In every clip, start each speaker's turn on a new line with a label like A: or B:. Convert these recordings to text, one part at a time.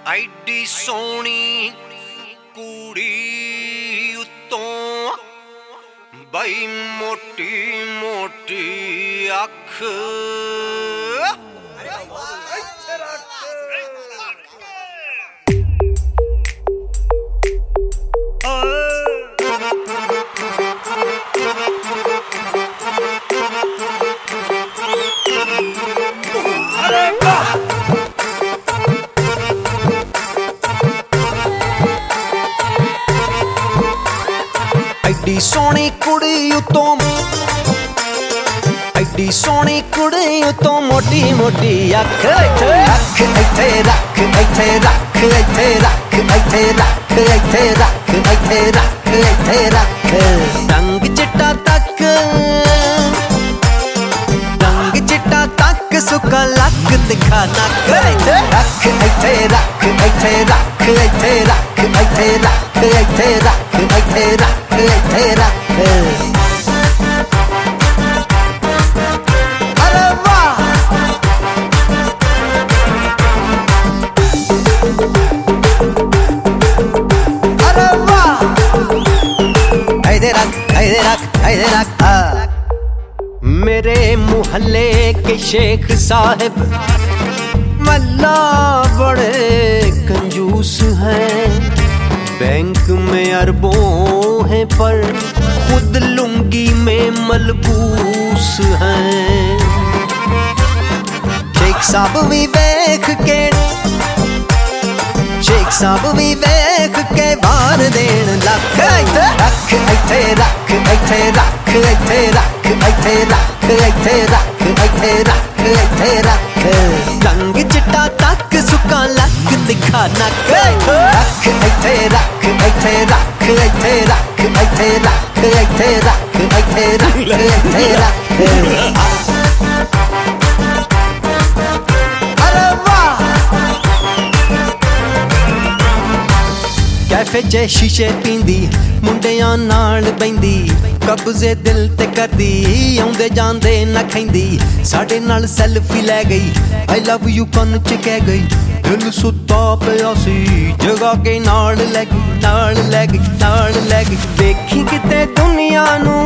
A: ਐਡੀ ਸੋਹਣੀ ਕੁੜੀ ਉੱਤੋਂ ਬਈ ਮੋਟੀ ਮੋਟੀ ਅੱਖ ਐਡੀ ਸੋਹਣੀ ਕੁੜੀ ਉਤੋਂ ਐਡੀ ਸੋਹਣੀ ਕੁੜੀ ਉਤੋਂ ਮੋਟੀ ਮੋਟੀ ਅੱਖ ਅੱਖ ਇੱਥੇ ਰੱਖ ਇੱਥੇ ਰੱਖ ਇੱਥੇ ਰੱਖ ਇੱਥੇ ਰੱਖ ਇੱਥੇ ਰੱਖ ਇੱਥੇ ਰੱਖ ਇੱਥੇ ਰੱਖ ਰੰਗ ਚਿੱਟਾ ਤੱਕ ਰੰਗ ਚਿੱਟਾ ਤੱਕ ਸੁੱਕਾ ਲੱਕ ਦਿਖਾ ਨੱਕ ਰੱਖ ਇੱਥੇ ਰੱਖ ਇੱਥੇ ਰੱਖ ਇੱਥੇ ਰੱਖ ਇੱਥੇ ਰੱਖ ਇੱਥੇ ਰੱਖ ਇੱਥੇ ਰੱਖ ਇੱਥੇ ਰੱਖ ਅਰੇ ਵਾਹ ਅਰੇ ਵਾਹ ਇੱਥੇ ਰੱਖ ਇੱਥੇ ਰੱਖ ਇੱਥੇ ਰੱਖ मेरे मोहल्ले के शेख साहब मल्ला बड़े कंजूस हैं बैंक में अरबों हैं पर खुद लुंगी में मलबूस हैं शेख साहब भी देख के शेख साहब भी देख के वार देन लख रख इथे रख इथे रख इथे रख इथे रख इथे रख इथे रख इथे रख रंग चिट्टा तक सुक्का लक दिखा नक रख इथे रख इथे रख इथे रख इथे रख इथे रख इथे रख इथे रख कैफे च शीशे पींदी मुंडियां नाल बैंदी कब्जे दिल ते करदी आउंदे जांदे ना खैंदी साडे नाल सेल्फी लै गई आई लव यू कन च कह गई दिल सुत्ता पिया सी जगा के नाल लै गई नाल लै गई नाल लै गई देखी किते दुनिया नू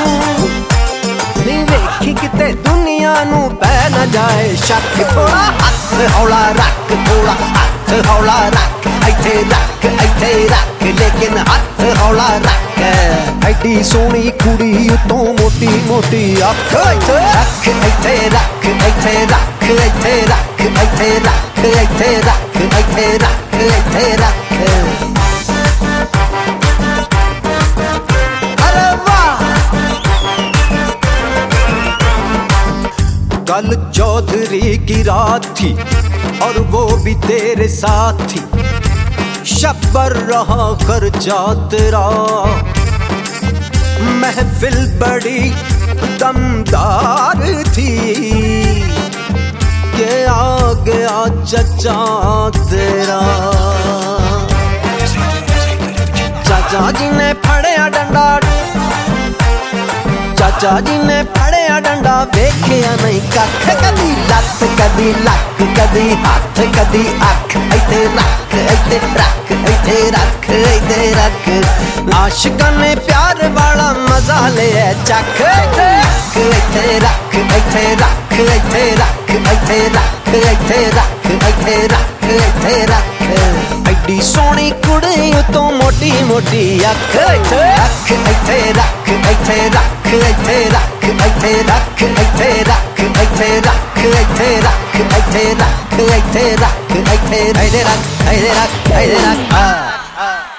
A: नी देखी किते दुनिया नू पै ना जाए शक थोड़ा हथ हौला रख थोड़ा हथ हौला रख इथे रख इथे रख लेकिन हथ हौला रख एडी सोहनी कुड़ी उतों मोटी मोटी अख रख इथे रख इथे रख इथे रख इथे रख इथे रख इथे रख इथे रख अरे वाह कल चौधरी की रात थी और वो भी तेरे साथ थी शब्बर रहा खर्चा तेरा महफिल बड़ी दमदार थी के आ गया चचा तेरा चाचा जी ने फड़िया डंडा चाचा जी ने फड़िया डंडा वेखिया नहीं कख कदी लत कदी लक कदी हाथ कदी अख इथे रख इथे रख इथे रख इथे रख आशिकां ने प्यार वाला मजा लिया चख इथे रख इथे रख इथे रख इथे रख इथे रख इथे रख इथे रख एडी सोहनी कुड़ी उतों मोटी मोटी अख रख इथे रख इथे रख इथे रख इथे रख इथे रख इथे रख इथे रख इथे रख इथे रख इथे रख इथे रख इथे रख